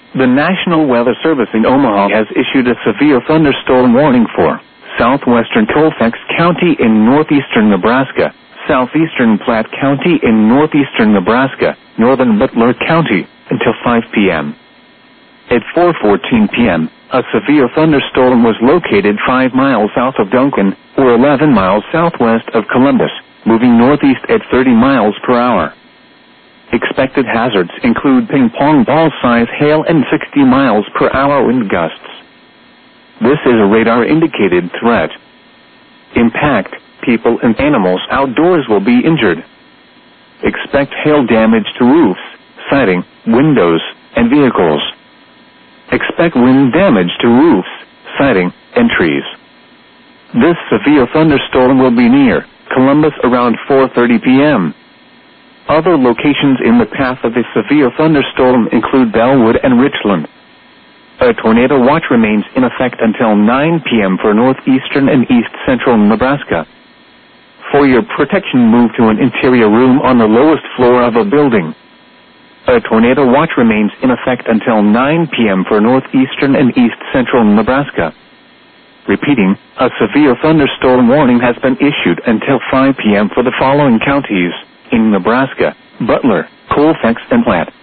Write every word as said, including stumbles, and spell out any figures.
The National Weather Service in Omaha has issued a severe thunderstorm warning for southwestern Colfax County in northeastern Nebraska, southeastern Platte County in northeastern Nebraska, northern Butler County, until five p m At four fourteen p m, a severe thunderstorm was located five miles south of Duncan, or eleven miles southwest of Columbus, moving northeast at thirty miles per hour. Expected hazards include ping-pong ball-size hail and sixty miles per hour wind gusts. This is a radar-indicated threat. Impact, people and animals outdoors will be injured. Expect hail damage to roofs, siding, windows, and vehicles. Expect wind damage to roofs, siding, and trees. This severe thunderstorm will be near Columbus around four thirty p m Other locations in the path of the severe thunderstorm include Bellwood and Richland. A tornado watch remains in effect until nine p m for northeastern and east-central Nebraska. For your protection, move to an interior room on the lowest floor of a building. A tornado watch remains in effect until nine p m for northeastern and east-central Nebraska. Repeating, a severe thunderstorm warning has been issued until five p m for the following counties in Nebraska: Butler, Colfax, and Platte.